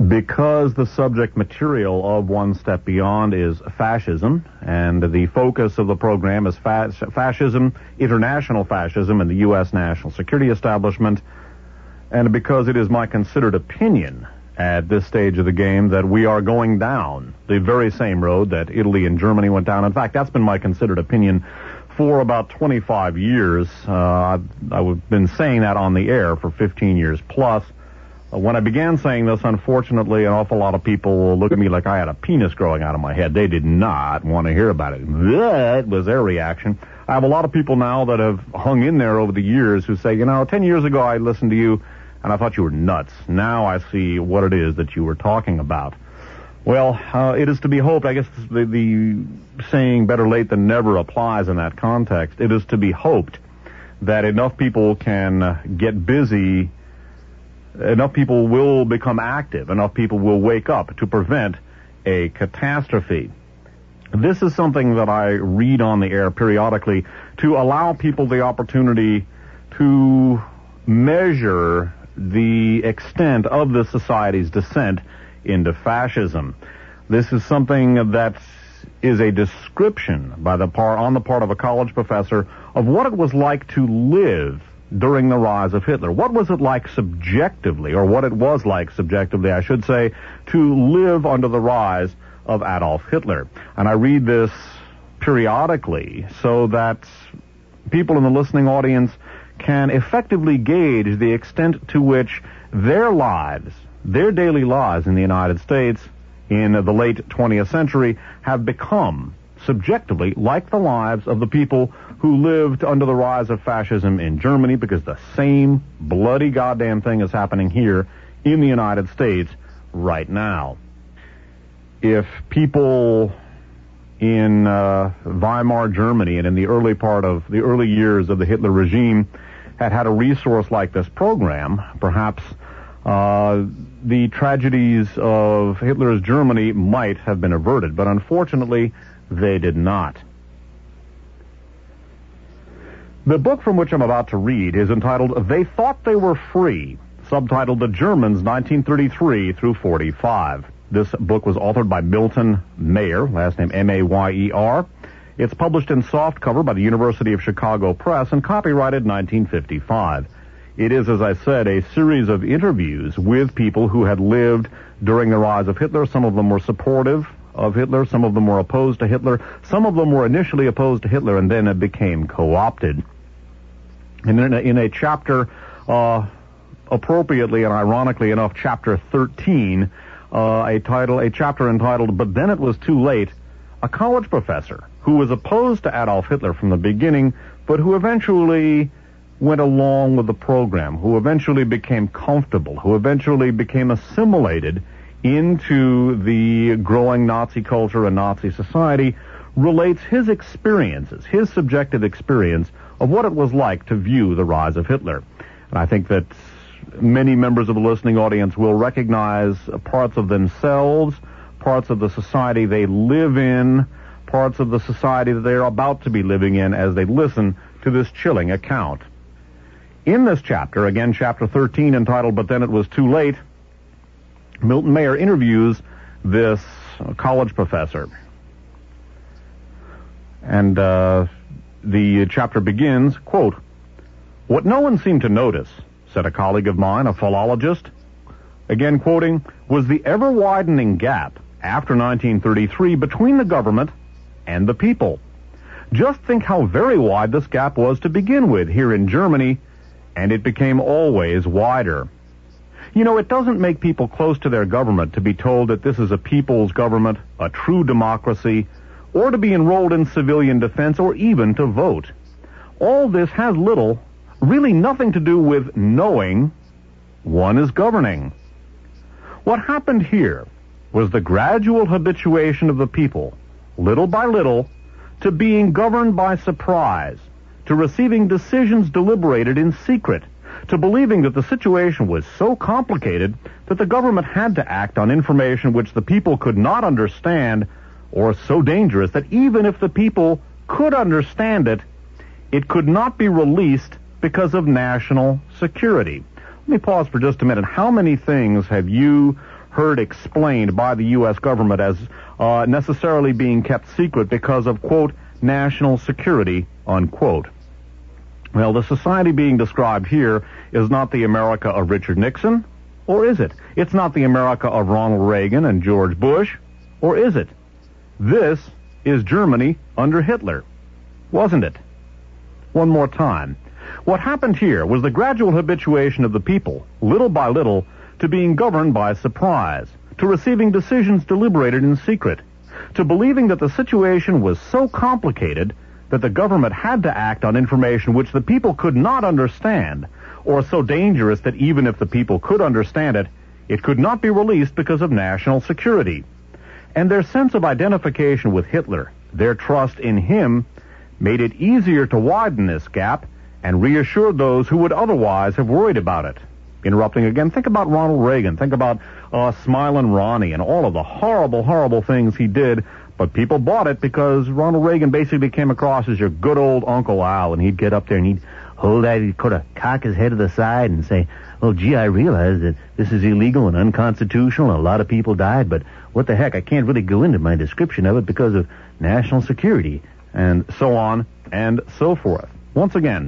Because the subject material of One Step Beyond is fascism, and the focus of the program is fascism, international fascism, and the U.S. national security establishment, and because it is my considered opinion at this stage of the game that we are going down the very same road that Italy and Germany went down. In fact, that's been my considered opinion for about 25 years. I've been saying that on the air for 15 years plus. When I began saying this, unfortunately, an awful lot of people look at me like I had a penis growing out of my head. They did not want to hear about it. That was their reaction. I have a lot of people now that have hung in there over the years who say, 10 years ago I listened to you and I thought you were nuts. Now I see what it is that you were talking about. Well, it is to be hoped, I guess the saying better late than never applies in that context. It is to be hoped that enough people can get busy, enough people will become active, enough people will wake up to prevent a catastrophe. This is something that I read on the air periodically to allow people the opportunity to measure the extent of the society's descent into fascism. This is something that is a description on the part of a college professor of what it was like to live during the rise of Hitler. What was it like subjectively, or what it was like subjectively, I should say, to live under the rise of Adolf Hitler? And I read this periodically so that people in the listening audience can effectively gauge the extent to which their lives, their daily lives in the United States in the late 20th century have become subjectively like the lives of the people who lived under the rise of fascism in Germany, because the same bloody goddamn thing is happening here in the United States right now. If people in Weimar Germany and in the early years of the Hitler regime had a resource like this program, perhaps the tragedies of Hitler's Germany might have been averted, but unfortunately they did not. The book from which I'm about to read is entitled They Thought They Were Free, subtitled The Germans 1933 through 45. This book was authored by Milton Mayer, last name M-A-Y-E-R. It's published in softcover by the University of Chicago Press and copyrighted 1955. It is, as I said, a series of interviews with people who had lived during the rise of Hitler. Some of them were supportive of Hitler. Some of them were opposed to Hitler. Some of them were initially opposed to Hitler and then it became co-opted. And in a chapter, appropriately and ironically enough, chapter 13, a chapter entitled But Then It Was Too Late, a college professor who was opposed to Adolf Hitler from the beginning, but who eventually went along with the program, who eventually became comfortable, who eventually became assimilated into the growing Nazi culture and Nazi society, relates his experiences, his subjective experience of what it was like to view the rise of Hitler. And I think that many members of the listening audience will recognize parts of themselves, parts of the society they live in, parts of the society that they are about to be living in as they listen to this chilling account. In this chapter, again chapter 13 entitled But Then It Was Too Late, Milton Mayer interviews this college professor. And the chapter begins, quote, "What no one seemed to notice," said a colleague of mine, a philologist, again quoting, "was the ever-widening gap after 1933 between the government and the people. Just think how very wide this gap was to begin with here in Germany, and it became always wider. You know, it doesn't make people close to their government to be told that this is a people's government, a true democracy, or to be enrolled in civilian defense, or even to vote. All this has little, really nothing to do with knowing one is governing. What happened here was the gradual habituation of the people, little by little, to being governed by surprise, to receiving decisions deliberated in secret, to believing that the situation was so complicated that the government had to act on information which the people could not understand, or so dangerous that even if the people could understand it, it could not be released because of national security." Let me pause for just a minute. How many things have you heard explained by the U.S. government as necessarily being kept secret because of, quote, national security, unquote. Well, the society being described here is not the America of Richard Nixon, or is it? It's not the America of Ronald Reagan and George Bush, or is it? This is Germany under Hitler, wasn't it? One more time. What happened here was the gradual habituation of the people, little by little, to being governed by surprise, to receiving decisions deliberated in secret, to believing that the situation was so complicated that the government had to act on information which the people could not understand, or so dangerous that even if the people could understand it, it could not be released because of national security. And their sense of identification with Hitler, their trust in him, made it easier to widen this gap and reassured those who would otherwise have worried about it. Interrupting again, think about Ronald Reagan. Think about Smilin' Ronnie and all of the horrible, horrible things he did. But people bought it because Ronald Reagan basically came across as your good old Uncle Al, and he'd get up there and he'd hold that, he'd kind of cock his head to the side and say, oh, gee, I realize that this is illegal and unconstitutional and a lot of people died, but what the heck, I can't really go into my description of it because of national security, and so on and so forth. Once again,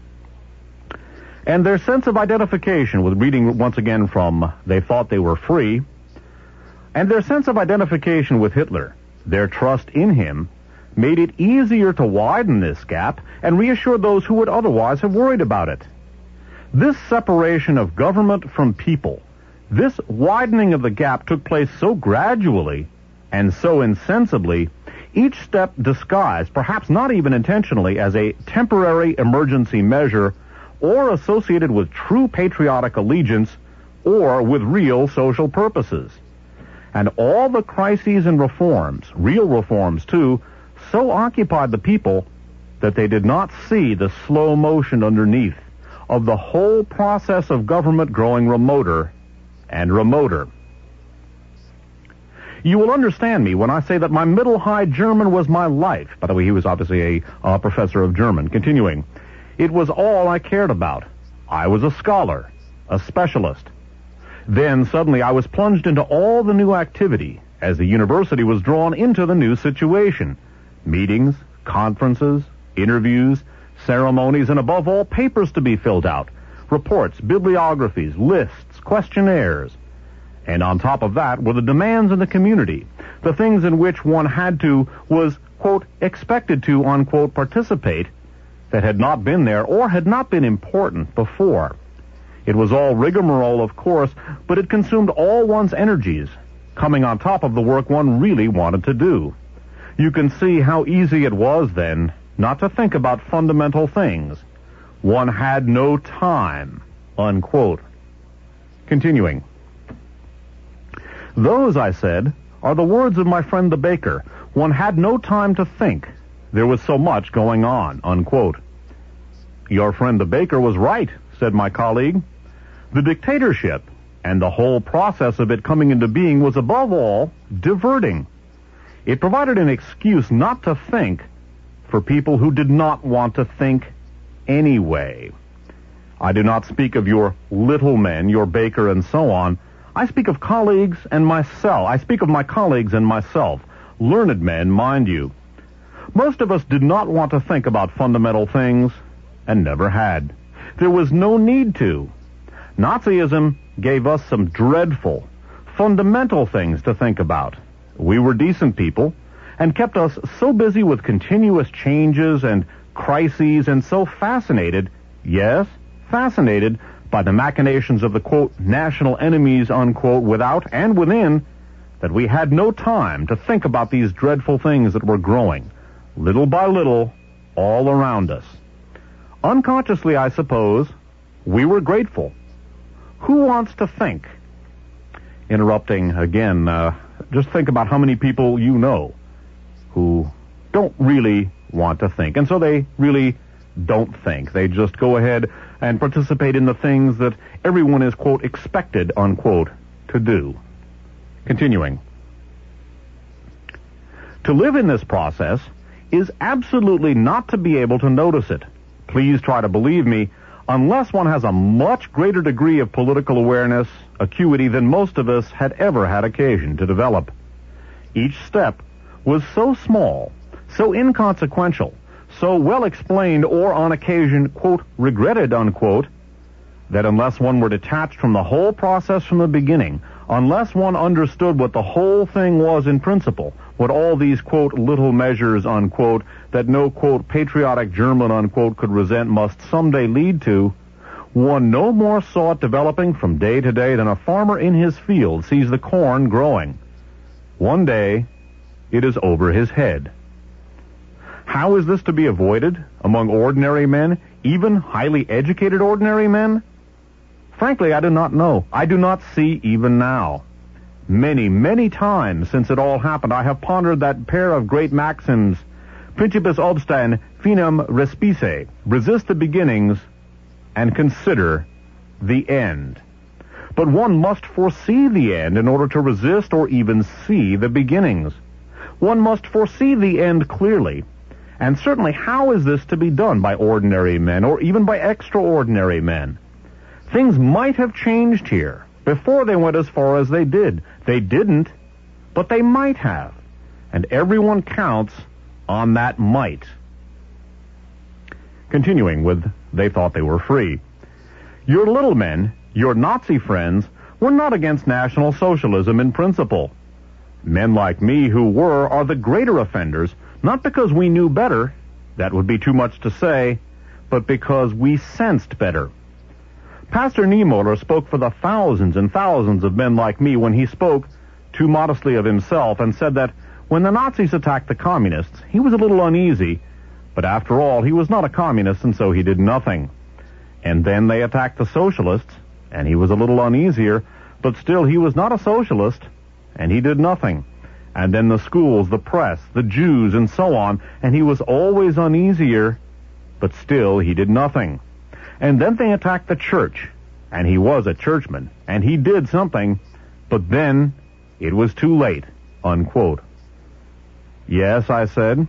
and their sense of identification, with reading once again from They Thought They Were Free, and their sense of identification with Hitler, their trust in him, made it easier to widen this gap and reassure those who would otherwise have worried about it. This separation of government from people, this widening of the gap took place so gradually and so insensibly, each step disguised, perhaps not even intentionally, as a temporary emergency measure or associated with true patriotic allegiance or with real social purposes. And all the crises and reforms, real reforms too, so occupied the people that they did not see the slow motion underneath of the whole process of government growing remoter and remoter. You will understand me when I say that my middle-high German was my life. By the way, he was obviously a professor of German. Continuing, it was all I cared about. I was a scholar, a specialist. Then suddenly I was plunged into all the new activity as the university was drawn into the new situation. Meetings, conferences, interviews, ceremonies, and above all, papers to be filled out, reports, bibliographies, lists, questionnaires. And on top of that were the demands in the community, the things in which one was, quote, expected to, unquote, participate that had not been there or had not been important before. It was all rigmarole, of course, but it consumed all one's energies, coming on top of the work one really wanted to do. You can see how easy it was then not to think about fundamental things. One had no time, unquote. Continuing. Those, I said, are the words of my friend the baker. One had no time to think. There was so much going on, unquote. Your friend the baker was right, said my colleague. The dictatorship and the whole process of it coming into being was above all diverting. It provided an excuse not to think for people who did not want to think anyway. I do not speak of your little men, your baker and so on. I speak of colleagues and myself. I speak of my colleagues and myself, learned men, mind you. Most of us did not want to think about fundamental things and never had. There was no need to. Nazism gave us some dreadful, fundamental things to think about. We were decent people and kept us so busy with continuous changes and crises and so fascinated, yes, fascinated by the machinations of the, quote, national enemies, unquote, without and within, that we had no time to think about these dreadful things that were growing, little by little, all around us. Unconsciously, I suppose, we were grateful. Who wants to think? Interrupting again, just think about how many people you know who don't really want to think. And so they really don't think. They just go ahead and participate in the things that everyone is, quote, expected, unquote, to do. Continuing. To live in this process is absolutely not to be able to notice it. Please try to believe me. unless one has a much greater degree of political awareness, acuity than most of us had ever had occasion to develop. Each step was so small, so inconsequential, so well explained or on occasion, quote, regretted, unquote, that unless one were detached from the whole process from the beginning, unless one understood what the whole thing was in principle, what all these, quote, little measures, unquote, that no, quote, patriotic German, unquote, could resent must someday lead to, one no more saw it developing from day to day than a farmer in his field sees the corn growing. One day, it is over his head. How is this to be avoided among ordinary men, even highly educated ordinary men? Frankly, I do not know. I do not see even now. Many, many times since it all happened, I have pondered that pair of great maxims, Principis obsta and finem respice, resist the beginnings and consider the end. But one must foresee the end in order to resist or even see the beginnings. One must foresee the end clearly. And certainly, how is this to be done by ordinary men or even by extraordinary men? Things might have changed here before they went as far as they did. They didn't, but they might have. And everyone counts on that might. Continuing with, they thought they were free. Your little men, your Nazi friends, were not against National Socialism in principle. Men like me who were are the greater offenders, not because we knew better, that would be too much to say, but because we sensed better. Pastor Niemöller spoke for the thousands and thousands of men like me when he spoke, too modestly of himself, and said that when the Nazis attacked the communists, he was a little uneasy, but after all, he was not a communist, and so he did nothing. And then they attacked the socialists, and he was a little uneasier, but still he was not a socialist, and he did nothing. And then the schools, the press, the Jews, and so on, and he was always uneasier, but still he did nothing. And then they attacked the church, and he was a churchman, and he did something, but then it was too late, unquote. Yes, I said.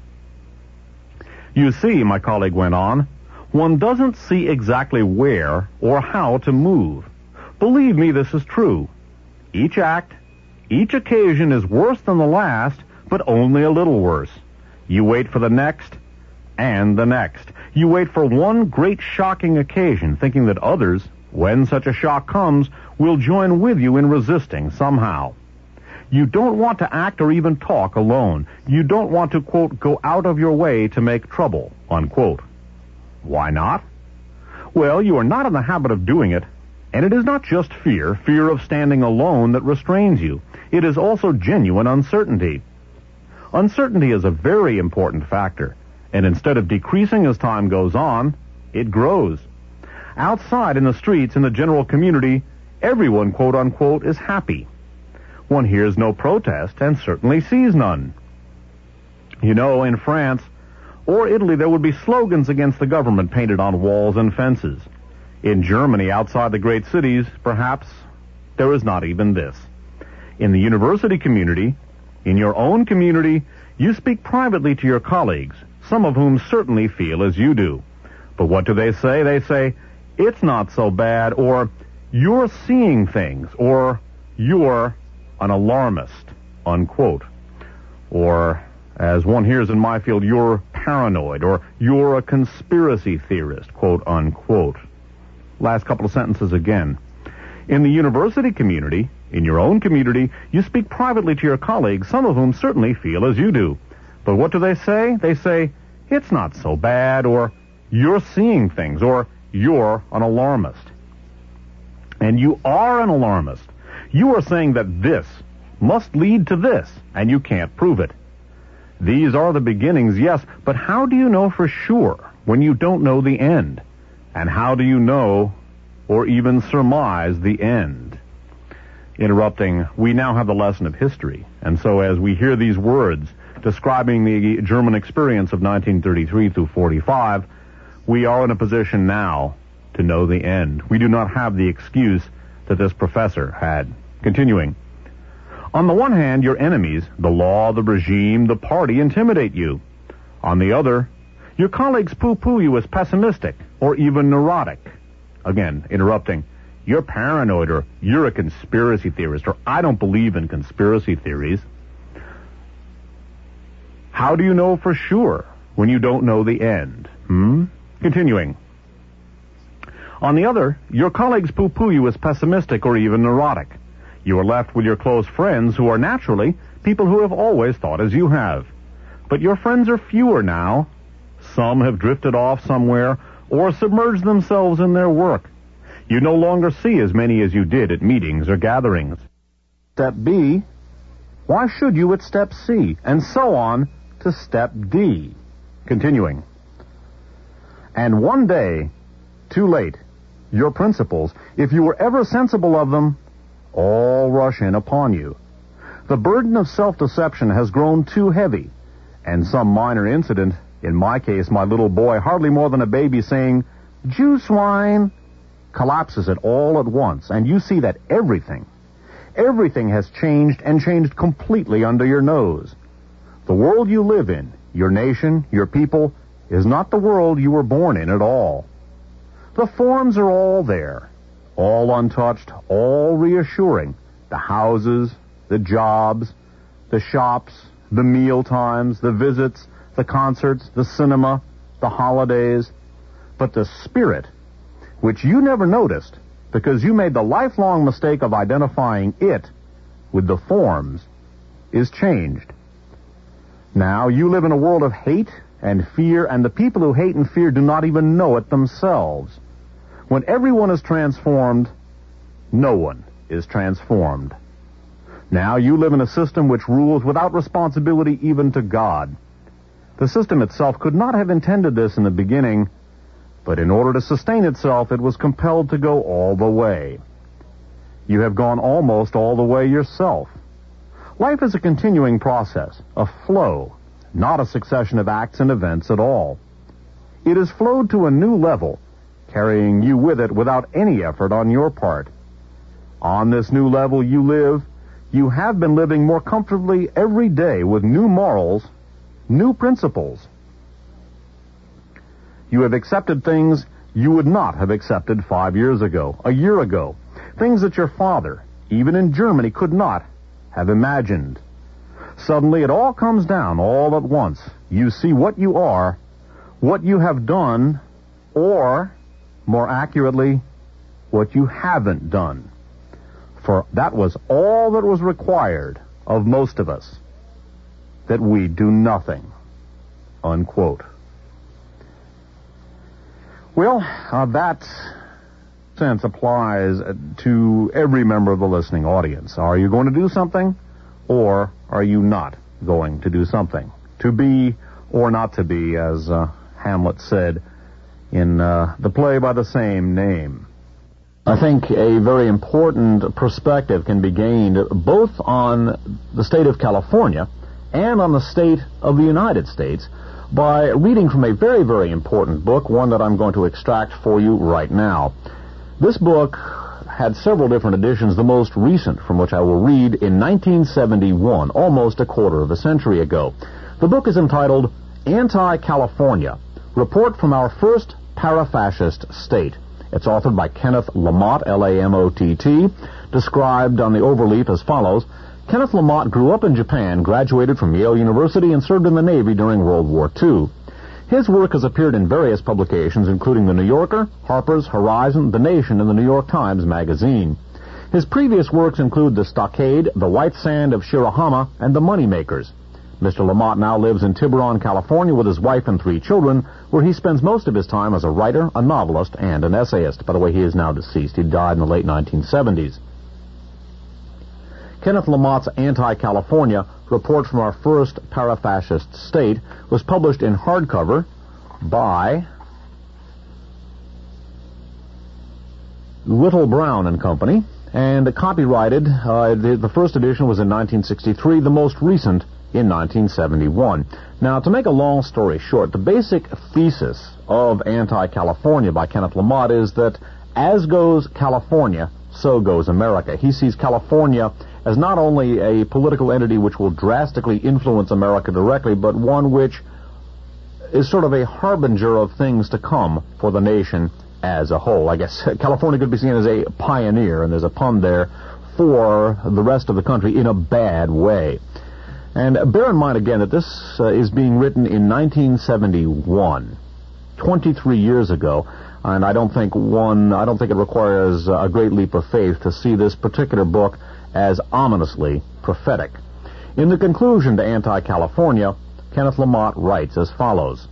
You see, my colleague went on, one doesn't see exactly where or how to move. Believe me, this is true. Each act, each occasion is worse than the last, but only a little worse. You wait for the next, and the next. You wait for one great shocking occasion, thinking that others, when such a shock comes, will join with you in resisting somehow. You don't want to act or even talk alone. You don't want to, quote, go out of your way to make trouble, unquote. Why not? Well, you are not in the habit of doing it, and it is not just fear of standing alone that restrains you. It is also genuine uncertainty. Uncertainty is a very important factor, and instead of decreasing as time goes on, it grows. Outside in the streets, in the general community, everyone, quote unquote, is happy. One hears no protest and certainly sees none. You know, in France or Italy, there would be slogans against the government painted on walls and fences. In Germany, outside the great cities, perhaps, there is not even this. In the university community, in your own community, you speak privately to your colleagues, some of whom certainly feel as you do. But what do they say? They say, it's not so bad, or you're seeing things, or you're an alarmist, unquote. Or, as one hears in my field, you're paranoid, or you're a conspiracy theorist, quote unquote. Last couple of sentences again. In the university community, in your own community, you speak privately to your colleagues, some of whom certainly feel as you do. But what do they say? They say, it's not so bad, or you're seeing things, or you're an alarmist. And you are an alarmist. You are saying that this must lead to this, and you can't prove it. These are the beginnings, yes, but how do you know for sure when you don't know the end? And how do you know or even surmise the end? Interrupting, we now have the lesson of history, and so as we hear these words describing the German experience of 1933 through 45, we are in a position now to know the end. We do not have the excuse that this professor had. Continuing, on the one hand, your enemies, the law, the regime, the party, intimidate you. On the other, Your colleagues poo-poo you as pessimistic or even neurotic. Again, interrupting. You're paranoid, or you're a conspiracy theorist, or I don't believe in conspiracy theories. How do you know for sure when you don't know the end? Continuing. On the other, your colleagues poo-poo you as pessimistic or even neurotic. You are left with your close friends who are naturally people who have always thought as you have. But your friends are fewer now. Some have drifted off somewhere or submerged themselves in their work. You no longer see as many as you did at meetings or gatherings. Step B, why should you at step C? And so on to step D. Continuing. And one day, too late, your principles, if you were ever sensible of them, all rush in upon you. The burden of self-deception has grown too heavy, and some minor incident, in my case, my little boy, hardly more than a baby, saying, "Jew swine," collapses it all at once, and you see that everything has changed, and changed completely under your nose. The world you live in, your nation, your people, is not the world you were born in at all. The forms are all there, all untouched, all reassuring. The houses, the jobs, the shops, the meal times, the visits, the concerts, the cinema, the holidays. But the spirit, which you never noticed because you made the lifelong mistake of identifying it with the forms, is changed. Now you live in a world of hate and fear, and the people who hate and fear do not even know it themselves. When everyone is transformed, no one is transformed. Now you live in a system which rules without responsibility even to God. The system itself could not have intended this in the beginning, but in order to sustain itself, it was compelled to go all the way. You have gone almost all the way yourself. Life is a continuing process, a flow, not a succession of acts and events at all. It has flowed to a new level, carrying you with it without any effort on your part. On this new level you have been living more comfortably every day with new morals, new principles. You have accepted things you would not have accepted 5 years ago, a year ago, things that your father, even in Germany, could not have imagined. Suddenly it all comes down all at once. You see what you are, what you have done, or, more accurately, what you haven't done. For that was all that was required of most of us, that we do nothing. Unquote. Well, that sense applies to every member of the listening audience. Are you going to do something, or are you not going to do something? To be or not to be, as Hamlet said in the play by the same name. I think a very important perspective can be gained both on the state of California and on the state of the United States by reading from a very, very important book, one that I'm going to extract for you right now. This book had several different editions, the most recent from which I will read in 1971, almost a quarter of a century ago. The book is entitled Anti-California, Report from Our First Para-Fascist State. It's authored by Kenneth Lamott, L-A-M-O-T-T, described on the overleaf as follows. Kenneth Lamott grew up in Japan, graduated from Yale University, and served in the Navy during World War II. His work has appeared in various publications, including The New Yorker, Harper's, Horizon, The Nation, and the New York Times Magazine. His previous works include The Stockade, The White Sand of Shirahama, and The Moneymakers. Mr. Lamott now lives in Tiburon, California, with his wife and 3 children, where he spends most of his time as a writer, a novelist, and an essayist. By the way, he is now deceased. He died in the late 1970s. Kenneth Lamott's Anti-California, Report from Our First Para-Fascist State, was published in hardcover by Whittle Brown and Company, and copyrighted. The first edition was in 1963, the most recent in 1971. Now, to make a long story short, the basic thesis of Anti-California by Kenneth Lamott is that as goes California, so goes America. He sees California as not only a political entity which will drastically influence America directly, but one which is sort of a harbinger of things to come for the nation as a whole. I guess California could be seen as a pioneer, and there's a pun there, for the rest of the country in a bad way. And bear in mind again that this is being written in 1971, 23 years ago, and I don't think it requires a great leap of faith to see this particular book as ominously prophetic. In the conclusion to Anti-California, Kenneth Lamott writes as follows: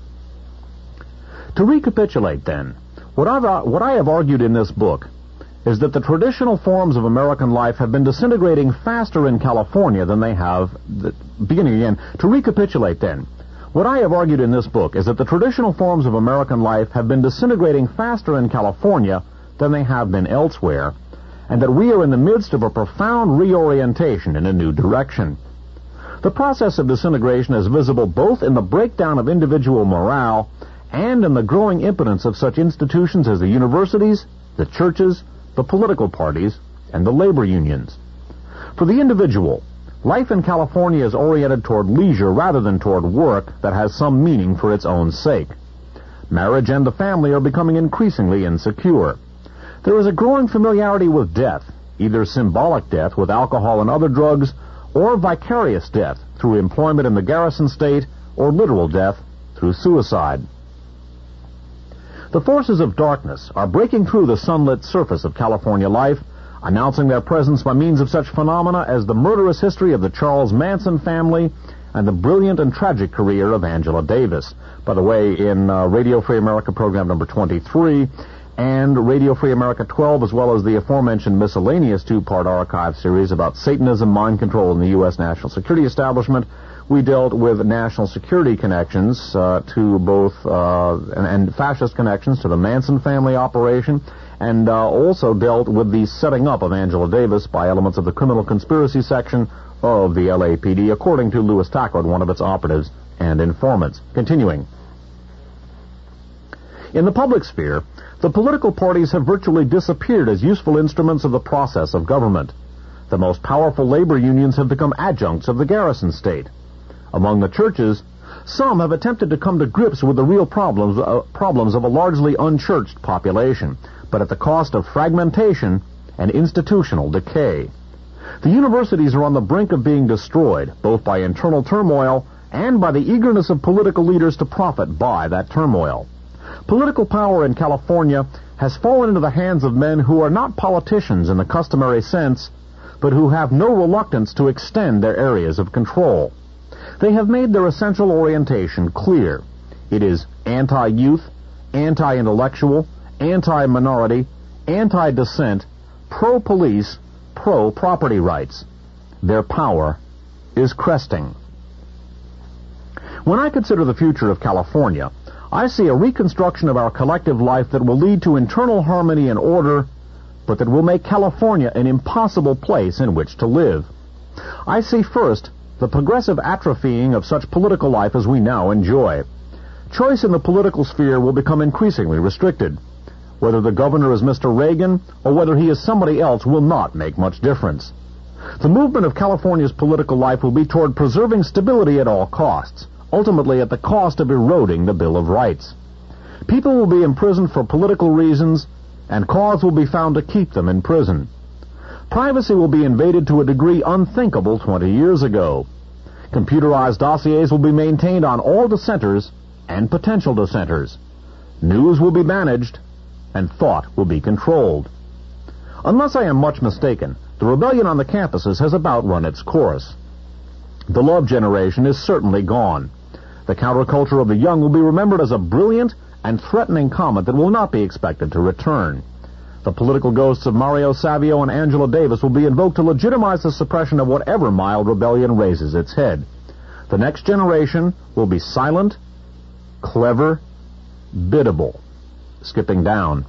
To recapitulate then, what I have argued in this book is that the traditional forms of American life have been disintegrating faster in California than they have... Beginning again, to recapitulate then, what I have argued in this book is that the traditional forms of American life have been disintegrating faster in California than they have been elsewhere, and that we are in the midst of a profound reorientation in a new direction. The process of disintegration is visible both in the breakdown of individual morale and in the growing impotence of such institutions as the universities, the churches, the political parties, and the labor unions. For the individual, life in California is oriented toward leisure rather than toward work that has some meaning for its own sake. Marriage and the family are becoming increasingly insecure. There is a growing familiarity with death, either symbolic death with alcohol and other drugs, or vicarious death through employment in the garrison state, or literal death through suicide. The forces of darkness are breaking through the sunlit surface of California life, announcing their presence by means of such phenomena as the murderous history of the Charles Manson family and the brilliant and tragic career of Angela Davis. By the way, in Radio Free America program number 23 and Radio Free America 12, as well as the aforementioned miscellaneous two-part archive series about Satanism, mind control, and the U.S. national security establishment, we dealt with national security connections to both and fascist connections to the Manson family operation, and also dealt with the setting up of Angela Davis by elements of the criminal conspiracy section of the LAPD, according to Louis Tackard, one of its operatives and informants. Continuing. In the public sphere, the political parties have virtually disappeared as useful instruments of the process of government. The most powerful labor unions have become adjuncts of the garrison state. Among the churches, some have attempted to come to grips with the real problems of a largely unchurched population, but at the cost of fragmentation and institutional decay. The universities are on the brink of being destroyed, both by internal turmoil and by the eagerness of political leaders to profit by that turmoil. Political power in California has fallen into the hands of men who are not politicians in the customary sense, but who have no reluctance to extend their areas of control. They have made their essential orientation clear. It is anti-youth, anti-intellectual, anti-minority, anti-dissent, pro-police, pro-property rights. Their power is cresting. When I consider the future of California, I see a reconstruction of our collective life that will lead to internal harmony and order, but that will make California an impossible place in which to live. I see first the progressive atrophying of such political life as we now enjoy. Choice in the political sphere will become increasingly restricted. Whether the governor is Mr. Reagan or whether he is somebody else will not make much difference. The movement of California's political life will be toward preserving stability at all costs, ultimately at the cost of eroding the Bill of Rights. People will be imprisoned for political reasons, and cause will be found to keep them in prison. Privacy will be invaded to a degree unthinkable 20 years ago. Computerized dossiers will be maintained on all dissenters and potential dissenters. News will be managed, and thought will be controlled. Unless I am much mistaken, the rebellion on the campuses has about run its course. The love generation is certainly gone. The counterculture of the young will be remembered as a brilliant and threatening comet that will not be expected to return. The political ghosts of Mario Savio and Angela Davis will be invoked to legitimize the suppression of whatever mild rebellion raises its head. The next generation will be silent, clever, biddable. Skipping down.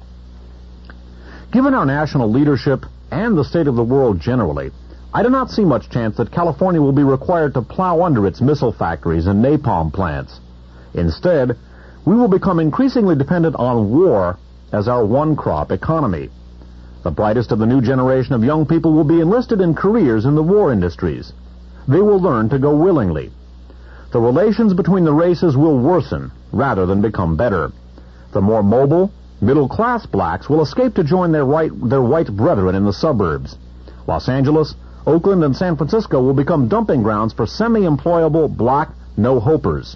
Given our national leadership and the state of the world generally, I do not see much chance that California will be required to plow under its missile factories and napalm plants. Instead, we will become increasingly dependent on war as our one-crop economy. The brightest of the new generation of young people will be enlisted in careers in the war industries. They will learn to go willingly. the relations between the races will worsen rather than become better. The more mobile, middle-class blacks will escape to join their white brethren in the suburbs. Los Angeles, Oakland, and San Francisco will become dumping grounds for semi-employable black no-hopers.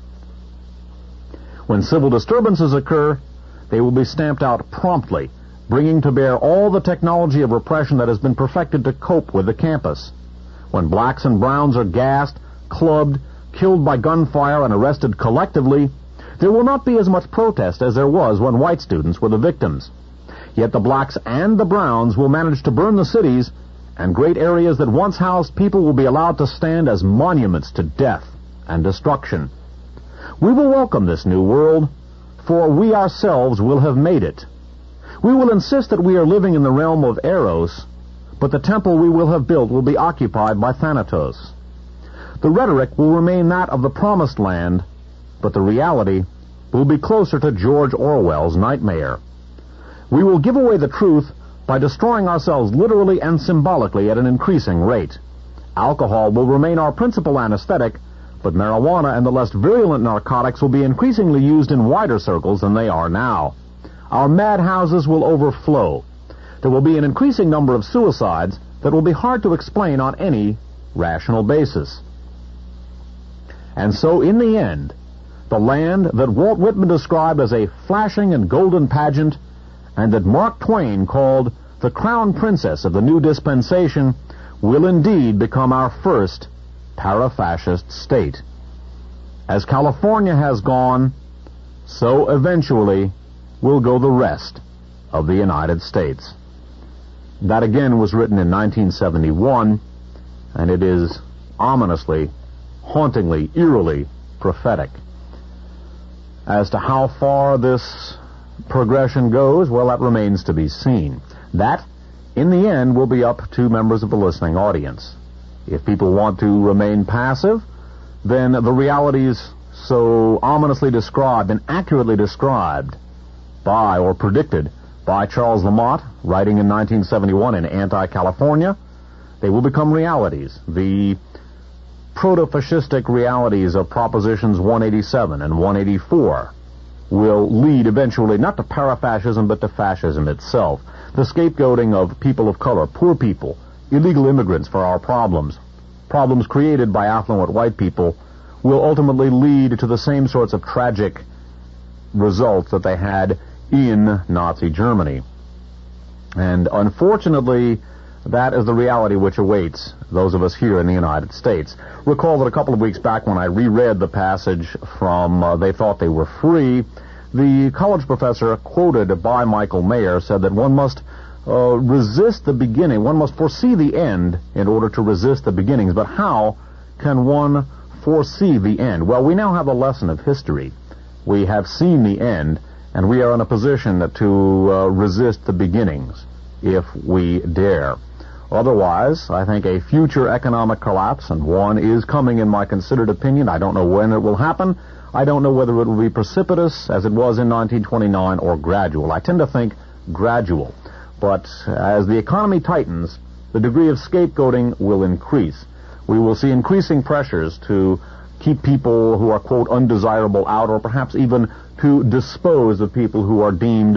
When civil disturbances occur, they will be stamped out promptly, bringing to bear all the technology of repression that has been perfected to cope with the campus. When blacks and browns are gassed, clubbed, killed by gunfire, and arrested collectively, there will not be as much protest as there was when white students were the victims. Yet the blacks and the browns will manage to burn the cities, and great areas that once housed people will be allowed to stand as monuments to death and destruction. We will welcome this new world, for we ourselves will have made it. We will insist that we are living in the realm of Eros, but the temple we will have built will be occupied by Thanatos. The rhetoric will remain that of the Promised Land, but the reality will be closer to George Orwell's nightmare. We will give away the truth by destroying ourselves literally and symbolically at an increasing rate. Alcohol will remain our principal anesthetic, but marijuana and the less virulent narcotics will be increasingly used in wider circles than they are now. Our madhouses will overflow. There will be an increasing number of suicides that will be hard to explain on any rational basis. And so, in the end, the land that Walt Whitman described as a flashing and golden pageant, and that Mark Twain called the crown princess of the new dispensation, will indeed become our first para-fascist state. As California has gone, so eventually will go the rest of the United States. That again was written in 1971, and it is ominously, hauntingly, eerily prophetic. As to how far this progression goes, well, that remains to be seen. That, in the end, will be up to members of the listening audience. If people want to remain passive, then the realities so ominously described and accurately described by, or predicted by, Charles Lamont, writing in 1971 in Anti-California, they will become realities. The proto-fascistic realities of Propositions 187 and 184 will lead eventually not to para-fascism but to fascism itself. The scapegoating of people of color, poor people, illegal immigrants for our problems created by affluent white people, will ultimately lead to the same sorts of tragic results that they had in Nazi Germany. And unfortunately, that is the reality which awaits those of us here in the United States. Recall that a couple of weeks back when I reread the passage from They Thought They Were Free, the college professor quoted by Michael Mayer said that one must resist the beginning, one must foresee the end in order to resist the beginnings. But how can one foresee the end? Well, we now have a lesson of history. We have seen the end, and we are in a position to resist the beginnings if we dare. Otherwise, I think a future economic collapse, and one is coming in my considered opinion. I don't know when it will happen. I don't know whether it will be precipitous, as it was in 1929, or gradual. I tend to think gradual. But as the economy tightens, the degree of scapegoating will increase. We will see increasing pressures to keep people who are, quote, undesirable out, or perhaps even to dispose of people who are deemed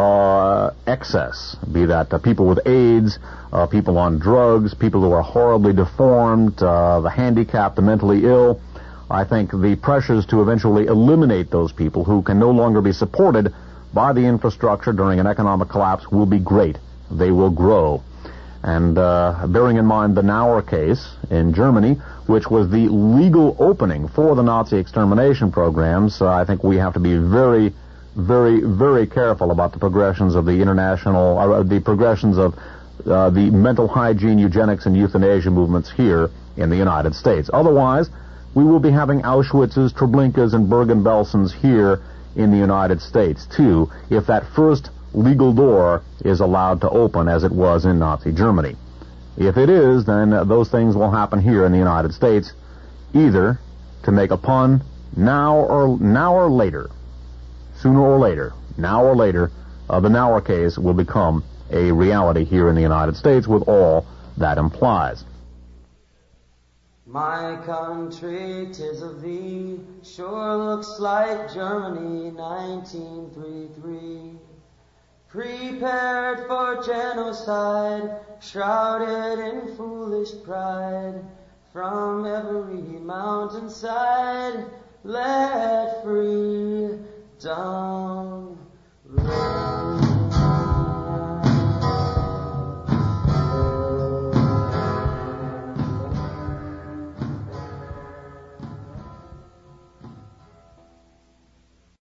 excess, be that people with AIDS, people on drugs, people who are horribly deformed, the handicapped, the mentally ill. I think the pressures to eventually eliminate those people who can no longer be supported by the infrastructure during an economic collapse will be great. They will grow. And bearing in mind the Nauer case in Germany, which was the legal opening for the Nazi extermination programs, I think we have to be very, very, very careful about the progressions of the international, the progressions of the mental hygiene, eugenics, and euthanasia movements here in the United States. Otherwise, we will be having Auschwitzes, Treblinkas, and Bergen-Belsens here in the United States, too, if that first legal door is allowed to open as it was in Nazi Germany. If it is, then those things will happen here in the United States, either, to make a pun, now or later, sooner or later, now or later, the Nauer case will become a reality here in the United States with all that implies. My country, 'tis of thee, sure looks like Germany, 1933. Prepared for genocide, shrouded in foolish pride, from every mountainside, let free, done.